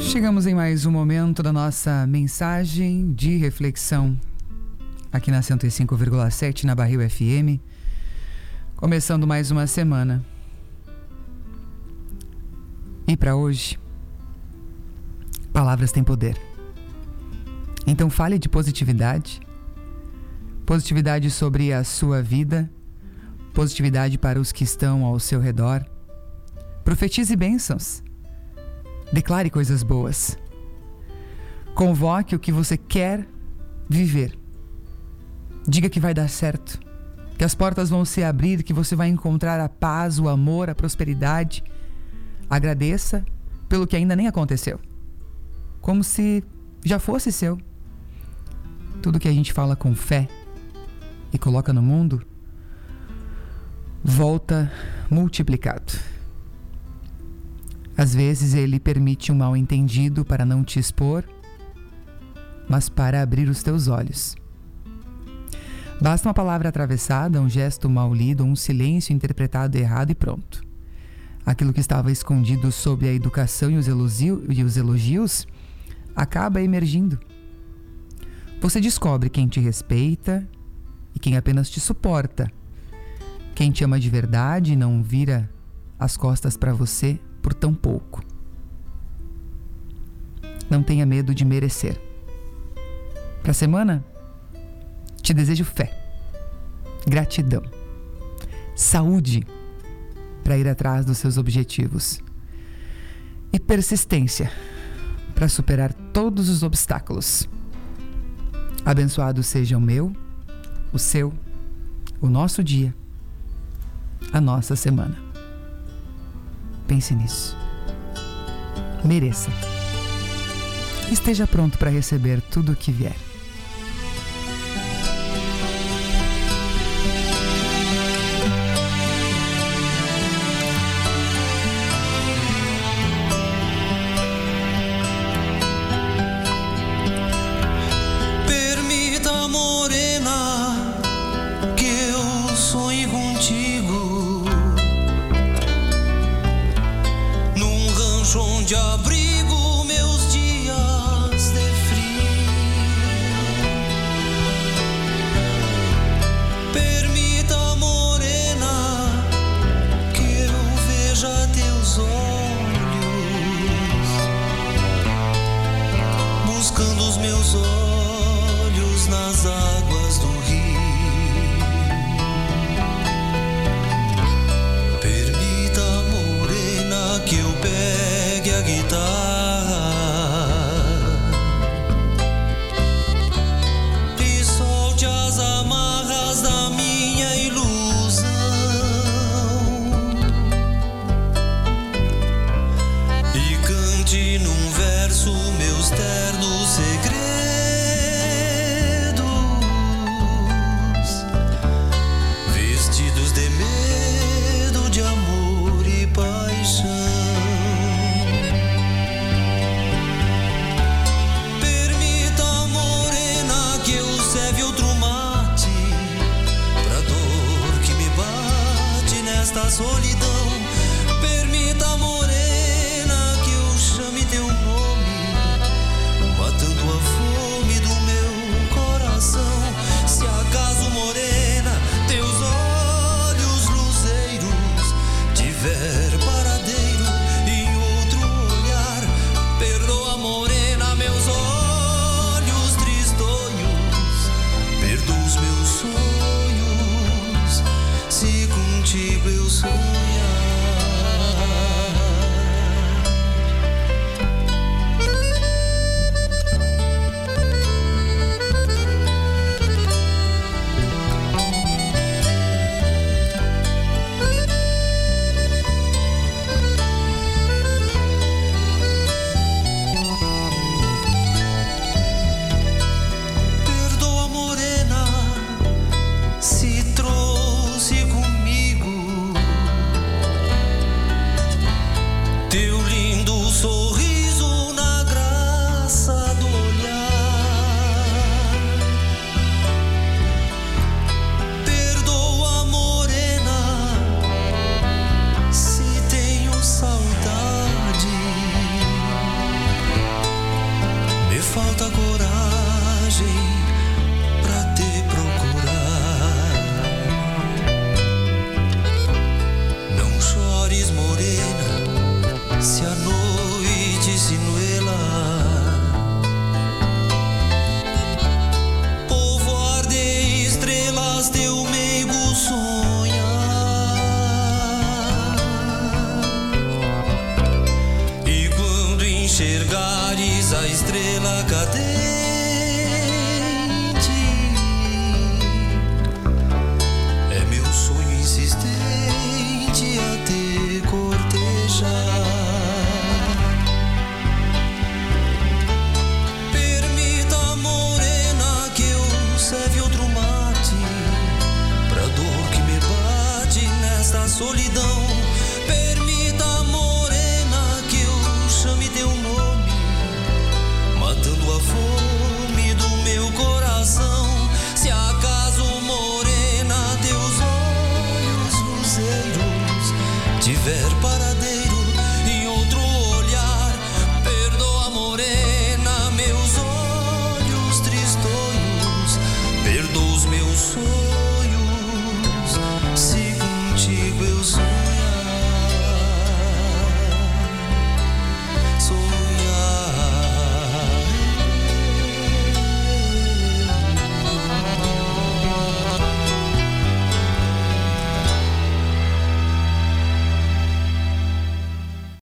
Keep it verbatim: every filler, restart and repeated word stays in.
Chegamos em mais um momento da nossa mensagem de reflexão aqui na cento e cinco vírgula sete na Barril F M, começando mais uma semana. E para hoje, palavras têm poder. Então fale de positividade, positividade sobre a sua vida, positividade para os que estão ao seu redor. Profetize bênçãos. Declare coisas boas. Convoque o que você quer viver. Diga que vai dar certo, que as portas vão se abrir, que você vai encontrar a paz, o amor, a prosperidade. Agradeça pelo que ainda nem aconteceu, como se já fosse seu. Tudo que a gente fala com fé e coloca no mundo volta multiplicado. Às vezes ele permite um mal-entendido para não te expor, mas para abrir os teus olhos. Basta uma palavra atravessada, um gesto mal lido, um silêncio interpretado errado e pronto. Aquilo que estava escondido sob a educação e os elogios, e os elogios acaba emergindo. Você descobre quem te respeita e quem apenas te suporta. Quem te ama de verdade e não vira as costas para você por tão pouco. Não tenha medo de merecer. Para a semana, te desejo fé, gratidão, saúde para ir atrás dos seus objetivos e persistência para superar todos os obstáculos. Abençoado seja o meu, o seu, o nosso dia, a nossa semana. Pense nisso. Mereça. Esteja pronto para receber tudo o que vier. Permita, morena, que eu sonhe contigo onde abrigo meus dias de frio. Permita, morena, que eu veja teus olhos, buscando os meus olhos nas águas do rio. Permita, morena, que eu pegue a guitarra e solte as amarras da minha ilusão e cante num verso meus ternos segredos, vestidos de medo, de amor e paixão. Esta solidão, permita, morena, que eu chame teu nome, matando a noite sinuela, povoar de estrelas teu meigo sonha, e quando enxergares a estrela cadeira,